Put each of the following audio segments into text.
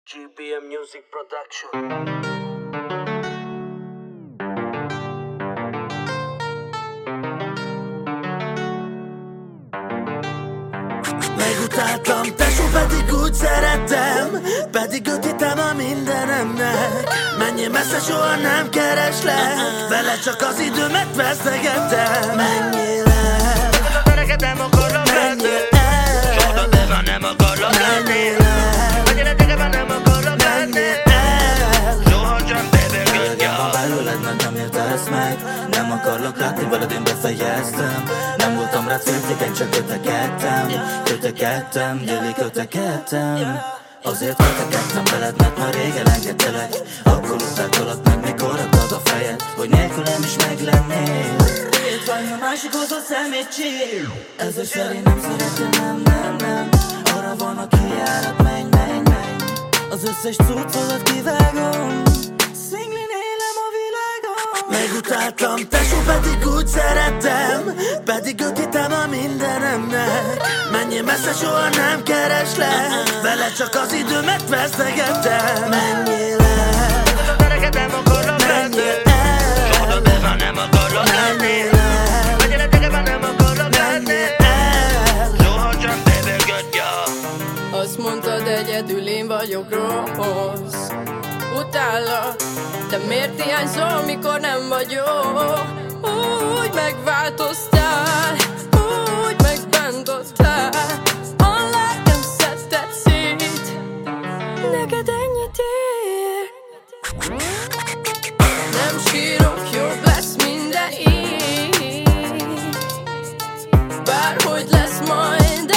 GBM Music Production. Megutáltam, tesó, pedig úgy szerettem, pedig őt hittem a mindenemnek. Menjél messze, soha nem kereslek, vele csak az időmet vesztegettem. Menjél el, Nem akarok menjél el, soha többé nem akarok menjél el, Mennyire tegebben nem akarok menjél el. Soha sem baby good Elegem van girl. belőled, mert nem értesz meg. Nem akarlak látni veled, én befejeztem. Nem voltam rád féltékeny, csak kötekedtem, gyöli kötekedtem. Azért kötekedtem veled, mert már régen engedtelek. Akkor utáltalak meg, mikor rakad a fejed, hogy nélkülem is meglennél. Itt van a másikhoz a szemétség. Ezzel szerint nem szeretem, nem. Arra van a kijárat, menj. Az összes cuccodat kivágom, szinglin élem a világon. Megutáltam, tesó, pedig úgy szerettem, pedig őt hittem a mindenemnek. Menjél messze, soha nem kereslek, vele csak az időmet vesztegettem. Menjél el, Nem akarok menjél el, soha többé nem akarok menjél el, Mennyire tegebben nem akarok menjél el. Soha sem baby good girl. Azt mondtad, egyedül én vagyok rossz. Utállak, de miért hiányzol, mikor nem vagyok? Úgy megváltoztál, úgy megbántottál. A lelkem szedted szét, neked ennyit ér. Nem sírok, jobb lesz minden így. Bárhogy lesz majd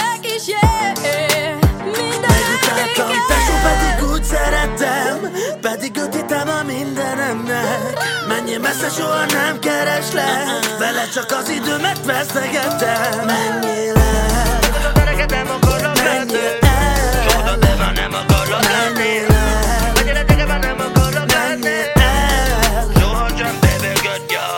kísér. Megutáltam, tesó, pedig úgy szerettem, pedig őt hittem a mindenemnek. Menjél messze, soha nem kereslek, vele csak az időmet vesztegettem. Menjél el, Nem akarok menjél el, soha többé nem akarok menjél el, Mennyire tegebben nem akarok menjél el. Soha sem baby good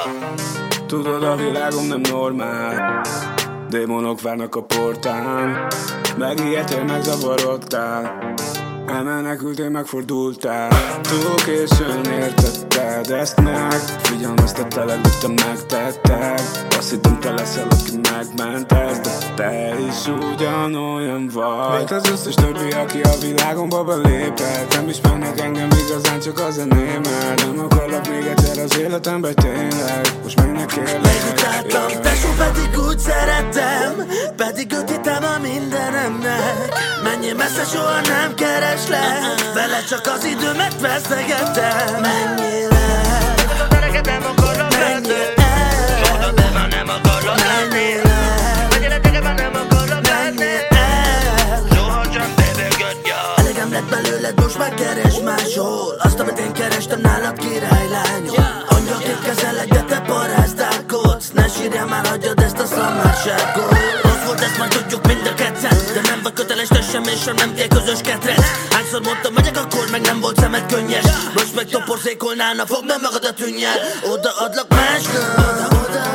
girl. Tudod, a világom nem normál. Démonok várnak a portán. Megijedtél, megzavarodtál. Elmenekültél, megfordultál. Túl későn értetted ezt meg. Figyelmeztettelek, de te megtetted. Azt hittem, te leszel, aki megmentesz, de te is ugyanolyan vagy, mint az összes többi, aki a világomba belépett. Nem ismernek engem igazán, csak a zenémmel. Nem akarlak még egyszer az életembe, tényleg. Most menjek kérlek. Megutáltam, tesó, pedig úgy szerettem, pedig őt hittem a mindenemnek. Menjél messze, soha nem kereslek, vele csak az időmet vesztegettem. Menjél el, Nem akarok menjél el, soha többé nem akarok menjél el, Mennyire tegebben nem akarok menjél el. Soha sem baby good girl. Elegem lett belőled, most már keres máshol azt, amit én kerestem nálad, királylányom. Angyalként kezelek, de te parázdálkodsz. Ne sírjál már, hagyjad ezt a szamárságot. Rossz volt, ezt már tudjuk mind a ketten, de nem vagy köteles, te sem és sem nem kell közös ketrec. Hányszor mondtam, megyek, akkor meg nem volt szemed könnyes. Most meg toporzékolnálna, fogd meg magad a tűnnyel. Oda adlak másnak,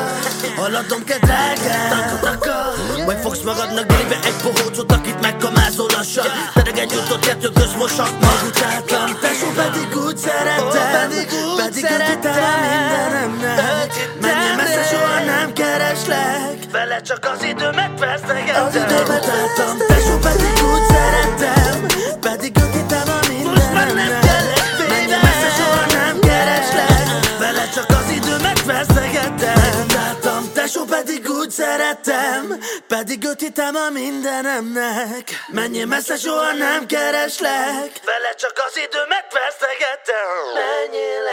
haladom kell drágán. Majd fogsz magadnak dilibe egy pohócot, akit megkamázol lassan. Teregen jutott, kettő közmosak. Megutáltam, tesó, pedig úgy szerettem, pedig őt hittem a mindenemnek. Menjél messze, soha nem kereslek, vele csak az időmet vesztegettem. Az időmet álltam, tesó, pedig úgy szerettem, pedig őt hittem a mindenemnek. Menjél messze, soha nem kereslek, vele csak az időmet vesztegettem. Megutáltam, tesó, pedig úgy szerettem, pedig őt hittem a mindenemnek. Menjél messze, soha nem kereslek, vele csak az időmet vesztegettem. Menjél